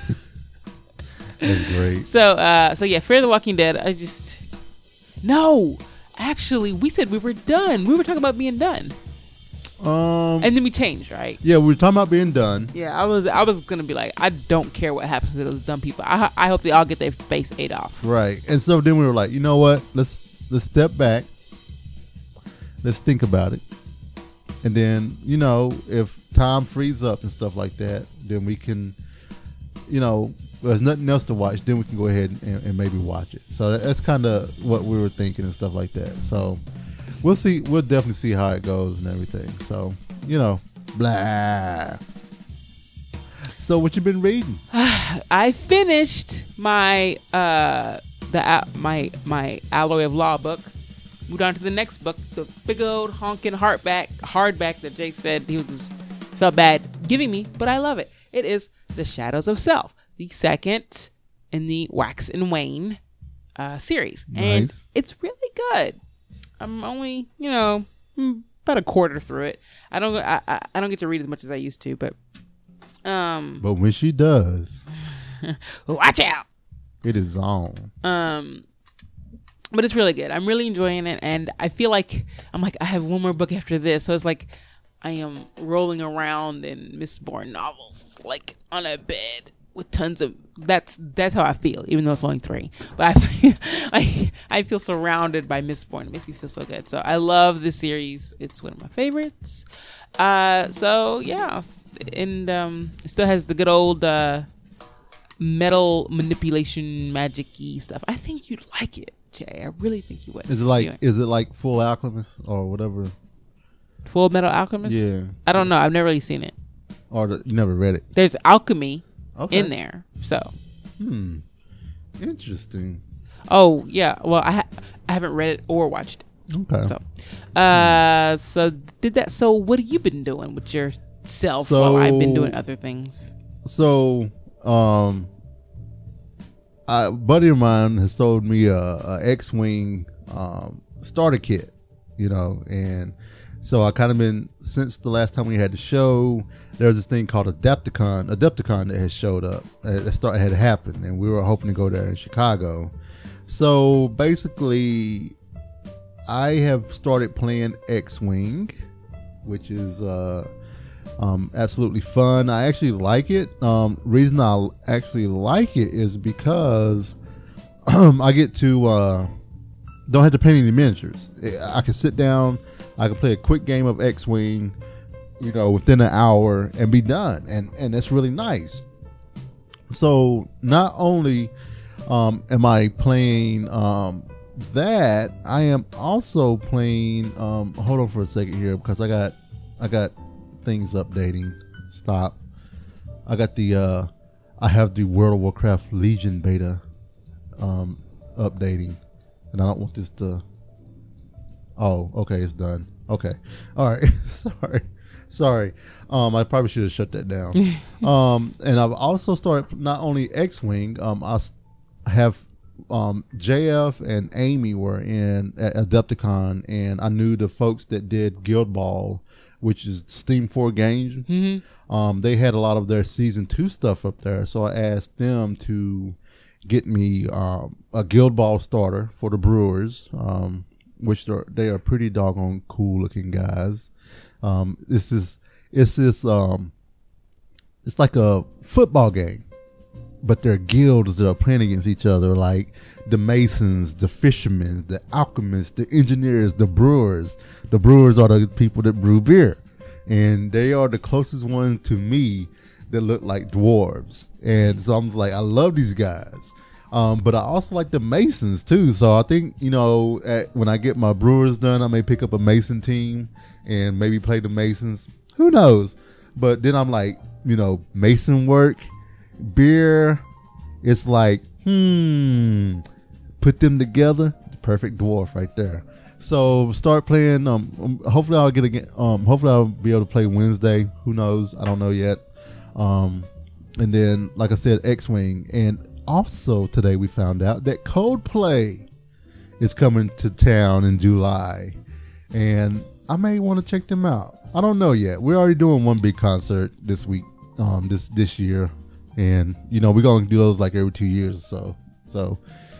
That's great.
so uh so yeah, Fear the Walking Dead, I just No. Actually, we said we were done. We were talking about being done.
Um,
And then we changed, right?
yeah, we were talking about being done.
Yeah, I was I was gonna be like, I don't care what happens to those dumb people. I I hope they all get their face ate off.
Right. And so then we were like, you know what? Let's let's step back. Let's think about it. And then, you know, if time frees up and stuff like that, then we can, you know, there's nothing else to watch, then we can go ahead and, and maybe watch it. So that, that's kind of what we were thinking and stuff like that. So we'll see. We'll definitely see how it goes and everything. So, you know, blah. So what you been reading?
I finished my uh the uh, my my Alloy of Law book. moved on to the next book, the big old honking hardback, hardback that Jay said he was just, felt bad giving me, but I love it. It is The Shadows of Self, the second in the Wax and Wayne uh, series.
Nice.
And it's really good. I'm only, you know, about a quarter through it. I don't I, I, I don't get to read as much as I used to, but um
But when she does,
watch out.
it is on.
Um but it's really good. I'm really enjoying it, and I feel like I'm like I have one more book after this, so it's like I am rolling around in Miss Bourne novels, like on a bed with tons of. That's that's how I feel, even though it's only three. But I feel, I I feel surrounded by Miss Bourne. It makes me feel so good. So I love this series. It's one of my favorites. Uh, so yeah, and um, it still has the good old uh, metal manipulation, magic-y stuff. I think you'd like it, Jay. I really think you would.
Is it like
Anyway.
is it like Full Alchemist or whatever?
Full Metal Alchemist?
Yeah.
I don't know. I've never really seen it.
Or the, you never read it?
There's alchemy
Okay.
in there. So,
Hmm. Interesting.
oh yeah. Well, I ha- I haven't read it or watched it.
Okay.
So, uh, so did that. So, what have you been doing with yourself
So-
while I've been doing other things?
So, um, a buddy of mine has sold me a, a X-wing um, starter kit, you know, and so I kind of been since the last time we had the show. There's this thing called Adepticon, Adepticon that has showed up. That start had happened, and we were hoping to go there in Chicago. So basically, I have started playing X-wing, which is uh, um, absolutely fun. I actually like it. Um, reason I actually like it is because I get to uh, don't have to paint any miniatures. I can sit down. I can play a quick game of X-wing, you know, within an hour and be done, and and that's really nice. So not only um, am I playing um, that, I am also playing. Um, hold on for a second here because I got I got things updating. Stop. I got the uh, I have the World of Warcraft Legion beta um, updating, and I don't want this to. Oh, okay, it's done. Okay, all right. Sorry, sorry. Um, I probably should have shut that down. um, and I've also started not only X-wing. Um, I s- have um J F and Amy were in at Adepticon, and I knew the folks that did Guild Ball, which is Steam four games.
Mm-hmm.
Um, they had a lot of their season two stuff up there, so I asked them to get me um, a Guild Ball starter for the Brewers. Um. Which are, they are pretty doggone cool looking guys. Um, this is it's this um, it's like a football game, but they're guilds that are playing against each other, like the Masons, the Fishermen, the Alchemists, the Engineers, the Brewers. The Brewers are the people that brew beer, and they are the closest ones to me that look like dwarves. And so I'm like, I love these guys. Um, but I also like the Masons too. So I think, you know, at, when I get my Brewers done, I may pick up a Mason team and maybe play the Masons. Who knows? But then I'm like, you know, Mason work, beer. It's like, hmm, put them together. Perfect dwarf right there. So start playing. Um, hopefully I'll get again. Um, hopefully I'll be able to play Wednesday. Who knows? I don't know yet. Um, and then, like I said, X-wing. And also today we found out that Coldplay is coming to town in July, and I may want to check them out. I don't know yet. We're already doing one big concert this week, um, this this year, and you know we're gonna do those like every two years or so. So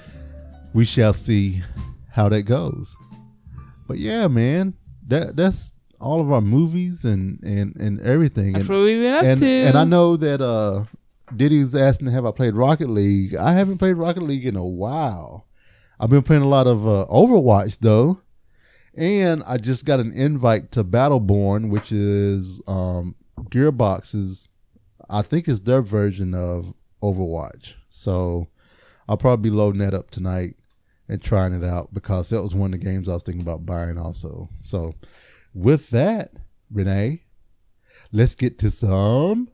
we shall see how that goes. But yeah, man, that that's all of our movies and and and everything.
That's
and,
what we've been up
and,
to.
and I know that uh. Diddy's asking, have I played Rocket League? I haven't played Rocket League in a while. I've been playing a lot of uh, Overwatch, though. And I just got an invite to Battleborn, which is um, Gearbox's, I think it's their version of Overwatch. So I'll probably be loading that up tonight and trying it out because that was one of the games I was thinking about buying also. So with that, Renee, let's get to some...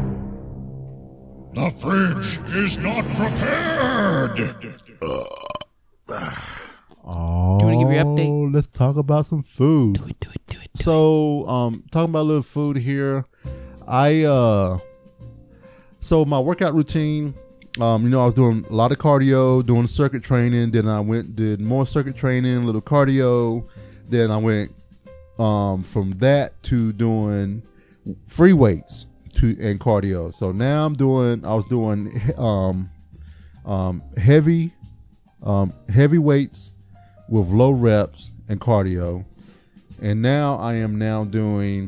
The fridge is not prepared.
Oh,
Doing to give your update?
Oh, let's talk about some food.
Do it, do it, do it. Do
So, um, talking about a little food here. I uh, so my workout routine. Um, you know, I was doing a lot of cardio, doing circuit training. Then I went did more circuit training, a little cardio. Then I went um from that to doing free weights to and cardio. So now I'm doing. I was doing um um heavy um heavy weights with low reps and cardio. And now I am now doing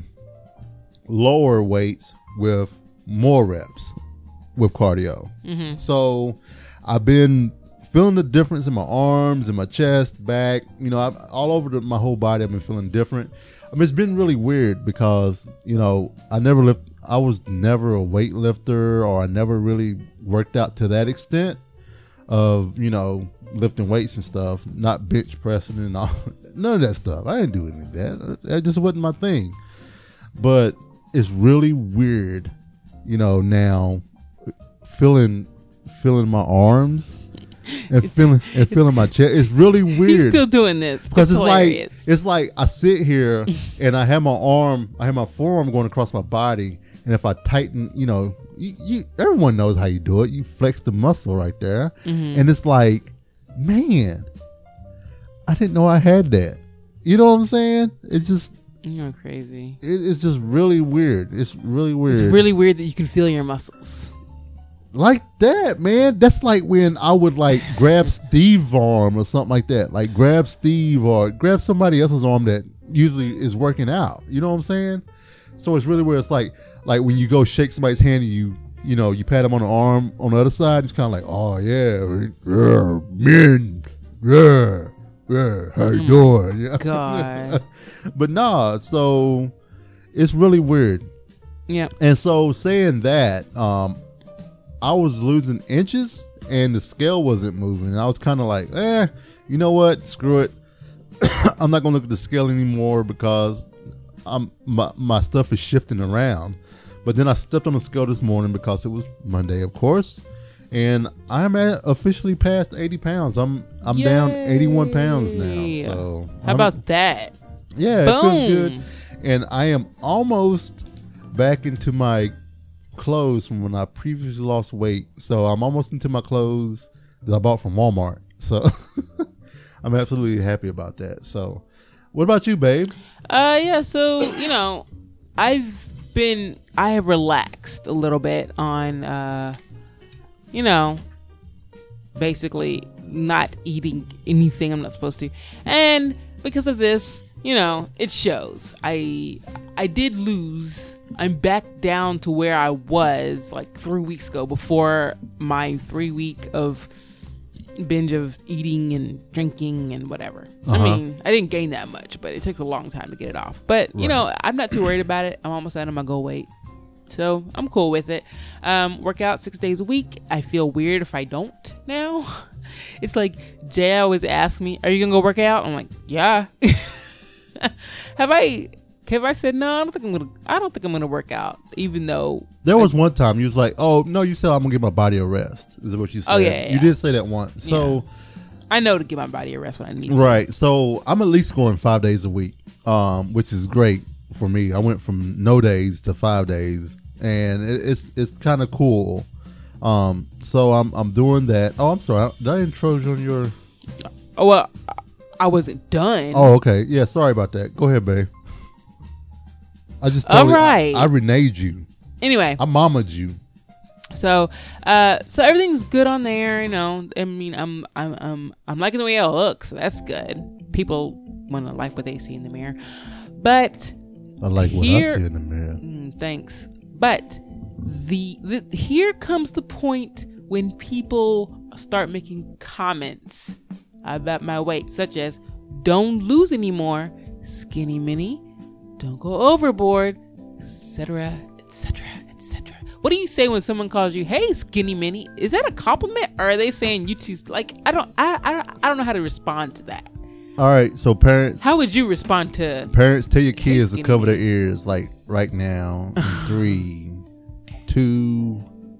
lower weights with more reps with cardio.
Mm-hmm.
So I've been feeling the difference in my arms and my chest, back. You know, I've, all over the, my whole body, I've been feeling different. I mean, it's been really weird because, you know, I never lift. I was never a weightlifter, or I never really worked out to that extent of, you know, lifting weights and stuff, not bench pressing and all. None of that stuff. I didn't do any of that. That just wasn't my thing. But it's really weird, you know, now feeling feeling my arms and
It's-
feeling and feeling my chest. It's really weird.
He's still doing this
because
it's
it's
hilarious.
like it's like I sit here and I have my arm, I have my forearm going across my body, and if I tighten, you know, you, you everyone knows how you do it. You flex the muscle right there,
Mm-hmm.
and it's like, man, I didn't know I had that. You know what I'm saying? It just
You're crazy.
it, it's just really weird. It's really weird.
It's really weird that you can feel your muscles.
Like that, man. That's like when I would like grab Steve's arm or something like that. Like grab Steve or grab somebody else's arm that usually is working out. You know what I'm saying? So it's really weird. It's like like when you go shake somebody's hand and you you know you pat them on the arm on the other side. It's kind of like, oh yeah, yeah, men, yeah, yeah. How you doing? Yeah.
God.
But nah. So it's really weird.
Yeah.
And so saying that, um, I was losing inches and the scale wasn't moving. And I was kind of like, eh, you know what? Screw it. I'm not going to look at the scale anymore because I'm my, my stuff is shifting around. But then I stepped on the scale this morning because it was Monday, of course. And I'm at officially past eighty pounds. I'm I'm down eighty-one pounds
Yay.
now. So
How
I'm-
about that?
yeah, it
Boom.
feels good. And I am almost back into my clothes from when I previously lost weight. So I'm almost into my clothes that I bought from Walmart. So I'm absolutely happy about that. So what about you, babe?
Uh, yeah. So you know, I've been, I have relaxed a little bit on, uh, you know, basically not eating anything I'm not supposed to, and because of this, you know, it shows. I I did lose. I'm back down to where I was like three weeks ago before my three week of binge of eating and drinking and whatever. I
Uh-huh.
mean, I didn't gain that much, but it took a long time to get it off. But, you
Right.
know, I'm not too worried about it. I'm almost out of my goal weight. So I'm cool with it. Um, work out six days a week. I feel weird if I don't now. It's like Jay always asks me, are you going to go work out? I'm like, yeah. have I... Have I said no? I don't think I'm gonna. I don't think I'm gonna work out, even though
There was one time you was like, "Oh no," you said, "I'm gonna give my body a rest." Is what you said?
Oh, yeah, yeah,
You
yeah.
did say that once. So
I know to give my body a rest when I need to.
right. So I'm at least going five days a week, um, which is great for me. I went from no days to five days, and it, it's it's kind of cool. Um, so I'm I'm doing that. Oh, I'm sorry. Did I intro you on your?
Oh, well, I wasn't done.
Oh, okay. Yeah. Sorry about that. Go ahead, babe. I just
All
totally,
right.
I, I renamed you.
Anyway,
I mamaed you.
so uh, so everything's good on there. You know, I mean, I'm I'm I'm I'm liking the way I look, so that's good. People want to like what they see in the mirror, but
I like what
Here-
I see in the mirror.
mm, thanks. But the, the here comes the point when people start making comments about my weight, such as "Don't lose anymore, skinny mini." Don't go overboard, et cetera, et cetera, et cetera. What do you say when someone calls you, "Hey, skinny mini"? Is that a compliment, or are they saying you too? Like, I don't, I, I, don't, I don't know how to respond to that.
All right. So parents,
How would you respond to?
Parents, tell your kids to
skinny
cover their
mini.
ears, like right now. In three, two,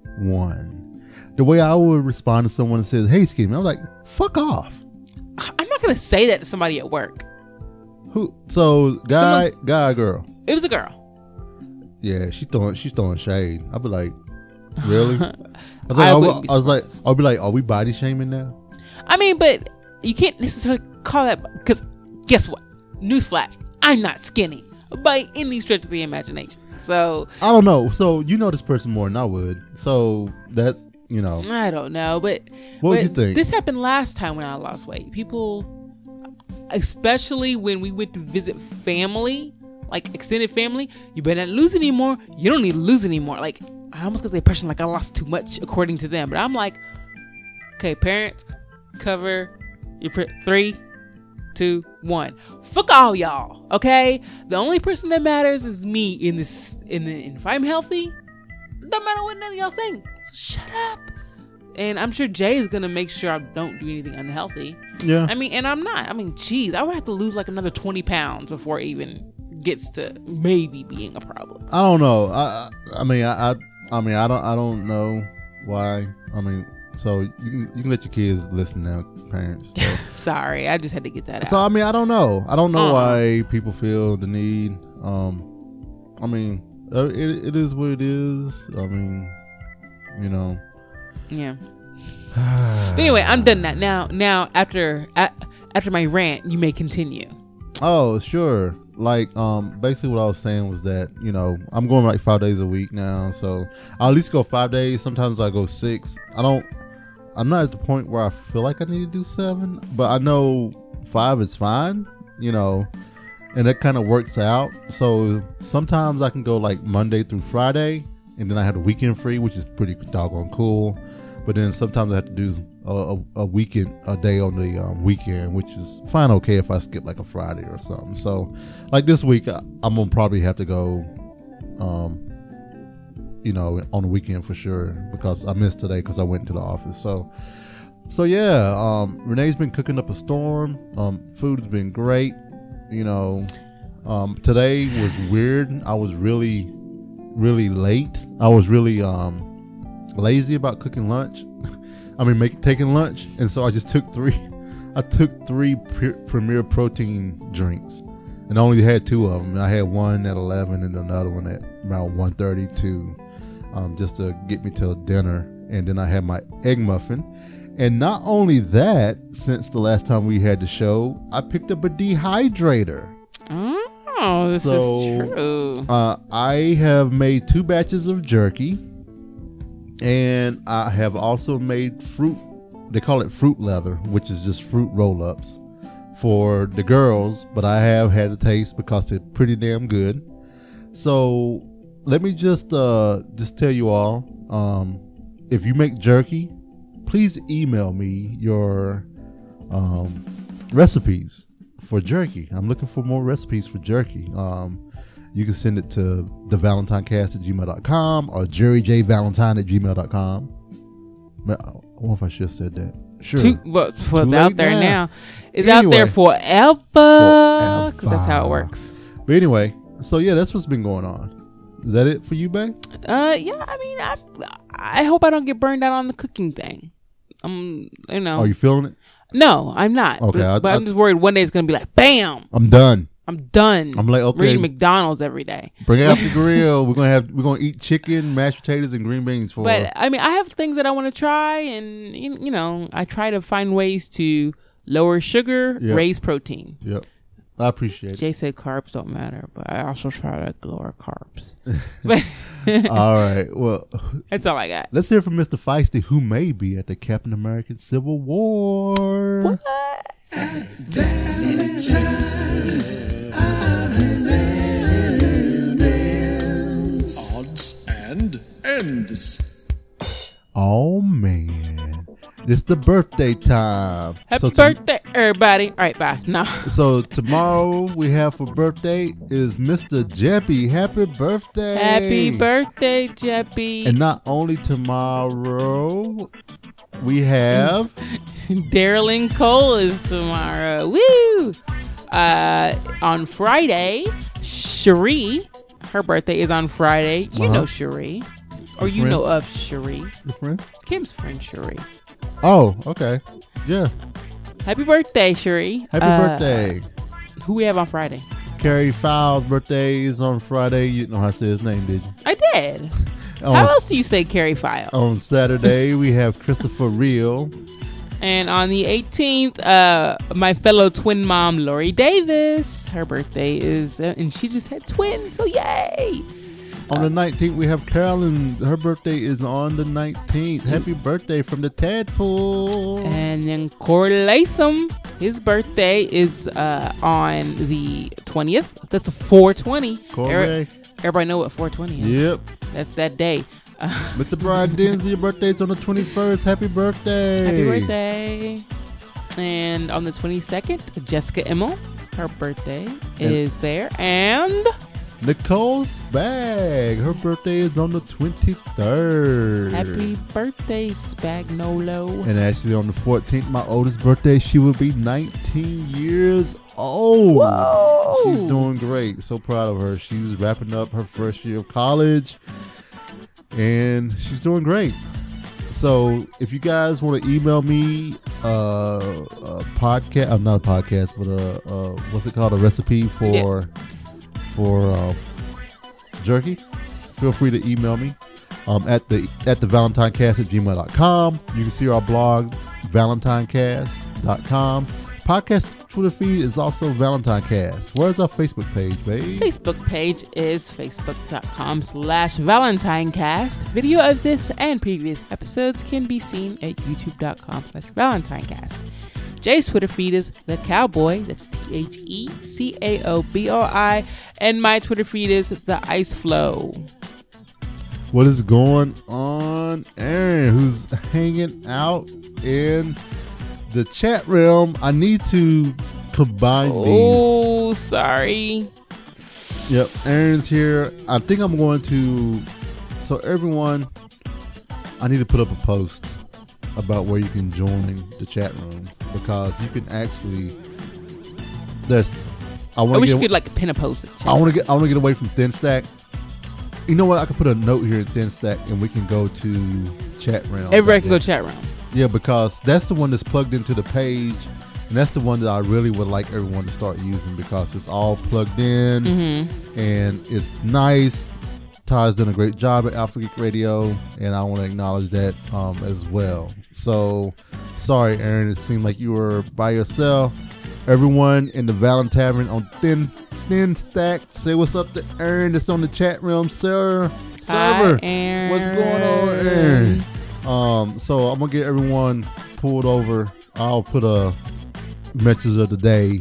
one. The way I would respond to someone that says, "Hey, skinny," I'm like, "Fuck off."
I'm not gonna say that to somebody at work.
Who? So guy,
Someone-
guy, or girl.
It was a girl.
Yeah, she throwing she's throwing shade. I'll be like, really? I was like,
I
are we-
wouldn't be
I was like,
surprised.
I'll be like, are we body shaming now?
I mean, but you can't necessarily call that because guess what? Newsflash: I'm not skinny by any stretch of the imagination. So
I don't know. So you know this person more than I would. So that's you know.
I don't know, but
What would
but
you think?
This happened last time when I lost weight. People, especially when we went to visit family, like extended family, you better not lose anymore. You don't need to lose anymore. Like I almost got the impression like I lost too much according to them, but I'm like, okay, parents, cover your pr- three, two, one. Fuck all y'all. Okay, the only person that matters is me in this. In the, and if I'm healthy, it don't matter what none of y'all think. So shut up. And I'm sure Jay is gonna make sure I don't do anything unhealthy.
Yeah.
I mean, and I'm not. I mean, geez, I would have to lose like another twenty pounds before it even gets to maybe being a problem.
I don't know. I I I mean I, I I mean I don't I don't know why. I mean, so you can you can let your kids listen now, parents. So,
Sorry, I just had to get that out.
so I mean I don't know. I don't know
Uh-uh.
why people feel the need. Um, I mean uh, it it is what it is. I mean, you know.
Yeah. But anyway, I'm done that now. Now after a- after my rant, you may continue.
Oh, sure. Like, um, basically what I was saying was that, you know, I'm going like five days a week now. So I'll at least go five days. Sometimes I go six. I don't, I'm not at the point where I feel like I need to do seven, but I know five is fine, you know, and that kind of works out. So sometimes I can go like Monday through Friday, and then I have the weekend free, which is pretty doggone cool. But then sometimes I have to do a, a, a weekend, a day on the um, weekend, which is fine, okay, if I skip like a Friday or something. So, like this week, I, I'm gonna probably have to go, um, you know, on the weekend for sure because I missed today because I went to the office. So, so yeah, um, Renee's been cooking up a storm. Um, food has been great. You know, um, today was weird. I was really, really late. I was really um. lazy about cooking lunch. I mean, make, taking lunch, and so I just took three. I took three pre- Premier Protein drinks, and I only had two of them. I had one at eleven, and another one at around one thirty-two, um, just to get me till dinner. And then I had my egg muffin. And not only that, since the last time we had the show, I picked up a dehydrator.
Oh, this
So,
is true.
Uh, I have made two batches of jerky. And I have also made fruit, they call it fruit leather, which is just fruit roll-ups for the girls, but I have had a taste because they're pretty damn good. So let me just uh, just tell you all, um, if you make jerky, please email me your um, recipes for jerky. I'm looking for more recipes for jerky. Um, You can send it to the valentine cast at gmail dot com or jerry j valentine at gmail dot com. I wonder if I should have said that. Sure.
Too, what's what's
Too
out
late
there
now.
now is out there
Anyway.
forever. Because that's how it
Forever.
works.
But anyway, so yeah, that's what's been going on. Is that it for you, babe?
Uh, yeah. I mean, I I hope I don't get burned out on the cooking thing. Um, you know.
Are you feeling it?
No, I'm not.
Okay,
but,
I-
but I'm
I-
just worried one day it's gonna be like, bam,
I'm done.
I'm done.
I'm like, okay.
We're eating McDonald's every day.
Bring it off the grill. We're gonna have we're gonna eat chicken, mashed potatoes, and green beans for.
But I mean, I have things that I want to try, and you you know, I try to find ways to lower sugar,
Yep.
raise protein.
Yep, I appreciate it.
Jay said carbs don't matter, but I also try to lower carbs. But
All right. Well,
that's all I got.
let's hear from Mister Feisty, who may be at the Captain American Civil War.
Odds and ends.
Oh man, it's the birthday time.
Happy
So tom-
birthday, everybody! All right, bye. No,
So tomorrow we have for birthday is Mister Jeppy. Happy birthday!
happy birthday, Jeppy.
And not only tomorrow, we have
Darylyn Cole is tomorrow. Woo! Uh, on Friday, Cherie, her birthday is on Friday. You
Uh-huh.
know Cherie, or you
Friend.
know of Cherie.
your friend.
Kim's friend Cherie.
Oh, okay, yeah.
Happy birthday, Cherie.
Happy
Uh,
birthday.
Who we have on Friday?
Carrie Fowle's birthday is on Friday. You didn't know how to say his name, did you?
I did.
On,
How else do you say Carrie File?
on Saturday, we have Christopher Real.
And on the eighteenth, uh, my fellow twin mom, Lori Davis. Her birthday is, uh, and she just had twins, so yay.
On the nineteenth, we have Carolyn. Her birthday is on the nineteenth. Happy birthday from the Tadpole.
And then Corey Latham, his birthday is uh, on the twentieth. That's a four twenty.
Corey.
Every- everybody know what four twenty is.
Yep.
That's that day. Uh,
Mister Brian Densley, your birthday's on the twenty-first. Happy birthday.
happy birthday. And on the twenty-second, Jessica Emmel, her birthday is there. And
Nicole Spag, her birthday is on the twenty-third.
happy birthday, Spagnolo.
And actually on the fourteenth, my oldest birthday, she will be nineteen years old.
Whoa.
She's doing great. So proud of her. She's wrapping up her first year of college. And she's doing great. So if you guys want to email me uh, a podcast, I'm not a podcast, but a, a what's it called, a recipe for
Yeah.
for uh, jerky, feel free to email me um, at the at the valentinecast at gmail dot com. You can see our blog, valentinecast dot com. Podcast Twitter feed is also ValentineCast. Where's our Facebook page, babe?
Facebook page is facebook.com slash ValentineCast. Video of this and previous episodes can be seen at youtube.com slash ValentineCast. Jay's Twitter feed is The Cowboy. That's T H E C A O B O I. And my Twitter feed is The Ice Flow.
What is going on? Aaron, who's hanging out in the chat realm. I need to combine these.
Oh, sorry.
Yep, Aaron's here. I think I'm going to. So everyone, I need to put up a post about where you can join the chat room because you can actually. There's. I
I
want
wish
to
you
get.
could like pin a post.
I want to get. I want to get away from Thin Stack. You know what? I can put a note here in Thin Stack, and we can go to chat realm.
Everybody can go chat room.
Yeah, because that's the one that's plugged into the page, and that's the one that I really would like everyone to start using because it's all plugged in
Mm-hmm.
and it's nice. Ty's done a great job at Alpha Geek Radio, and I want to acknowledge that um, as well. So, sorry, Aaron, it seemed like you were by yourself. Everyone in the Valen Tavern on Thin Thin Stack, say what's up to Aaron that's on the chat room, sir. Server.
Hi, Aaron.
What's going on, Aaron? Um, so I'm gonna get everyone pulled over. I'll put a message of the day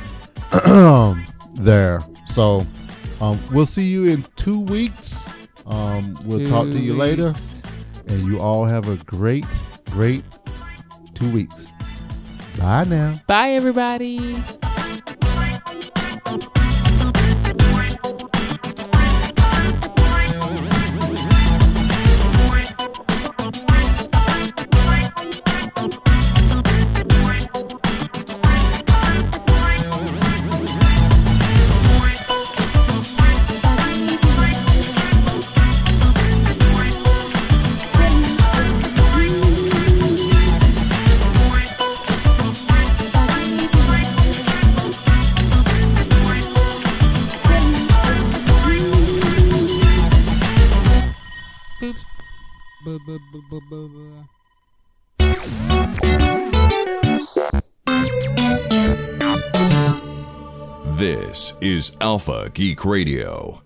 there. So um, we'll see you in two weeks. Um, we'll
Two
talk to you later,
weeks.
and you all have a great, great two weeks. Bye now.
Bye, everybody. Bu- bu- bu- bu- bu- bu-
This is Alpha Geek Radio.